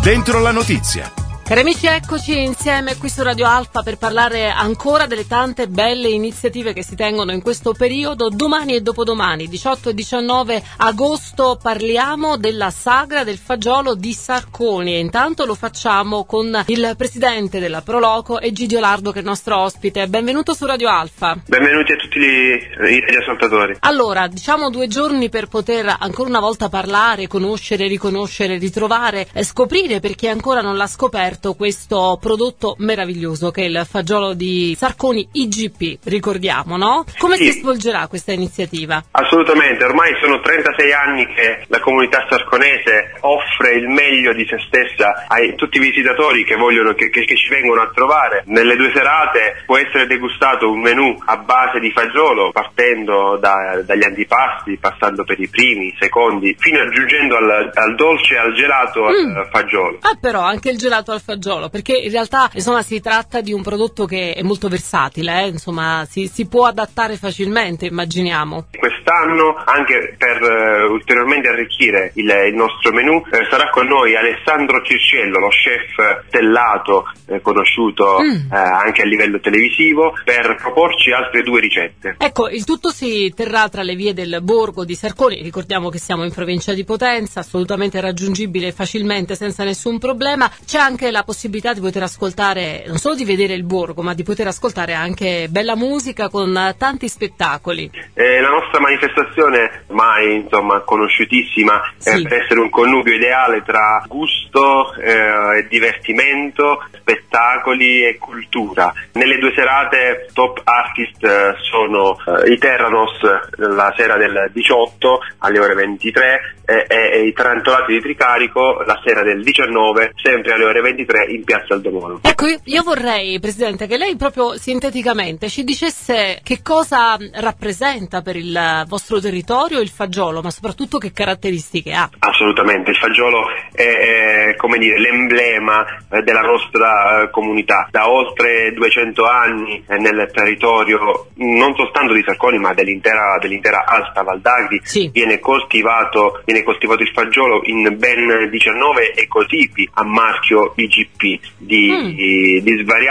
Dentro la notizia. Cari amici, eccoci insieme qui su Radio Alfa per parlare ancora delle tante belle iniziative che si tengono in questo periodo. Domani e dopodomani, 18 e 19 agosto, parliamo della sagra del fagiolo di Sarconi e intanto lo facciamo con il presidente della Proloco, Egidio Lardo, che è il nostro ospite. Benvenuto su Radio Alfa. Benvenuti a tutti i radioascoltatori. Allora, diciamo 2 giorni per poter ancora una volta parlare, conoscere, riconoscere, ritrovare, scoprire per chi ancora non l'ha scoperto questo prodotto meraviglioso che è il fagiolo di Sarconi IGP, ricordiamo, no? Come si svolgerà questa iniziativa? Assolutamente, ormai sono 36 anni che la comunità sarconese offre il meglio di se stessa a tutti i visitatori che vogliono che ci vengono a trovare. Nelle 2 serate può essere degustato un menù a base di fagiolo, partendo dagli antipasti, passando per i primi, i secondi, fino a giungendo al dolce, al gelato, al fagiolo. Ah, però anche il gelato al fagiolo, perché in realtà insomma si tratta di un prodotto che è molto versatile, insomma si può adattare facilmente, immaginiamo. Quest'anno, anche per ulteriormente arricchire il nostro menù, sarà con noi Alessandro Circiello, lo chef stellato, conosciuto anche a livello televisivo, per proporci altre 2 ricette. Ecco, il tutto si terrà tra le vie del borgo di Sarconi. Ricordiamo che siamo in provincia di Potenza, assolutamente raggiungibile facilmente senza nessun problema. C'è anche la possibilità di poter ascoltare, non solo di vedere il borgo, ma di poter ascoltare anche bella musica con tanti spettacoli. La nostra manifestazione, ormai conosciutissima, per essere un connubio ideale tra gusto e divertimento, spettacoli e cultura. Nelle 2 serate top artist sono i Terranos la sera del 18 alle ore 23 e i Tarantolati di Tricarico la sera del 19 sempre alle ore 23 in piazza Aldomoro. Ecco, io vorrei, Presidente, che lei proprio sinteticamente ci dicesse che cosa rappresenta per il vostro territorio il fagiolo, ma soprattutto che caratteristiche ha. Assolutamente, il fagiolo è come dire l'emblema della nostra comunità. Da oltre 200 anni nel territorio non soltanto di Sarconi ma dell'intera Alta Val d'Agri viene coltivato il fagiolo in ben 19 ecotipi a marchio IGP di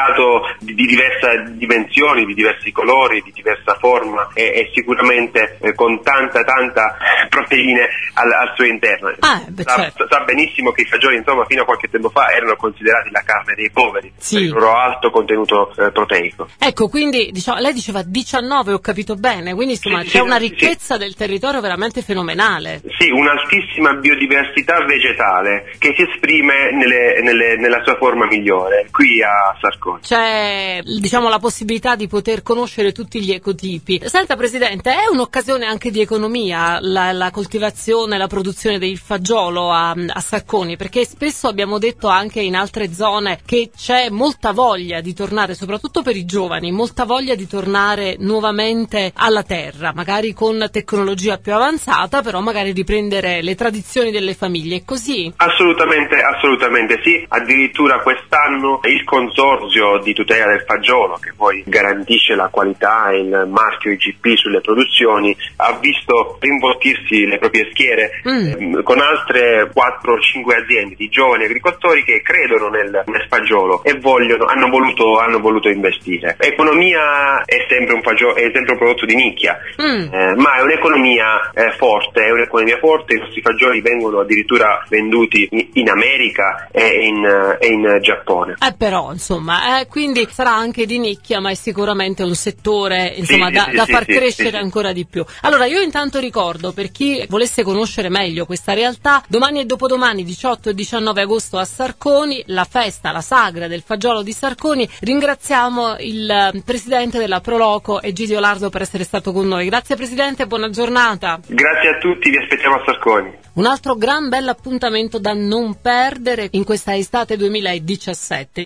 diversa dimensioni, di diversi colori, di diversa forma e sicuramente con tanta proteine al suo interno. Sa benissimo che i fagioli fino a qualche tempo fa erano considerati la carne dei poveri per il loro alto contenuto proteico. Ecco, quindi lei diceva 19, ho capito bene, quindi c'è una ricchezza del territorio veramente fenomenale. Sì, un'altissima biodiversità vegetale che si esprime nella sua forma migliore qui a Sarconi. C'è la possibilità di poter conoscere tutti gli ecotipi. Senta, Presidente, è un'occasione anche di economia la coltivazione, la produzione del fagiolo a Sarconi, perché spesso abbiamo detto anche in altre zone che c'è molta voglia di tornare, soprattutto per i giovani, molta voglia di tornare nuovamente alla terra, magari con tecnologia più avanzata, però magari riprendere le tradizioni delle famiglie, è così? Assolutamente sì, addirittura quest'anno il consorzio di tutela del fagiolo, che poi garantisce la qualità e il marchio IGP sulle produzioni, ha visto rimbottirsi le proprie schiere con altre 4-5 aziende di giovani agricoltori che credono nel fagiolo e hanno voluto investire. L'economia è sempre un prodotto di nicchia, ma è un'economia forte, i nostri fagioli vengono addirittura venduti in America e in Giappone. Però quindi sarà anche di nicchia, ma è sicuramente un settore da far crescere ancora di più. Allora io intanto ricordo, per chi volesse conoscere meglio questa realtà, domani e dopodomani 18 e 19 agosto a Sarconi, la festa, la sagra del fagiolo di Sarconi. Ringraziamo il presidente della Proloco, Egidio Lardo, per essere stato con noi. Grazie Presidente, buona giornata. Grazie a tutti, vi aspettiamo a Sarconi. Un altro gran bel appuntamento da non perdere in questa estate 2017.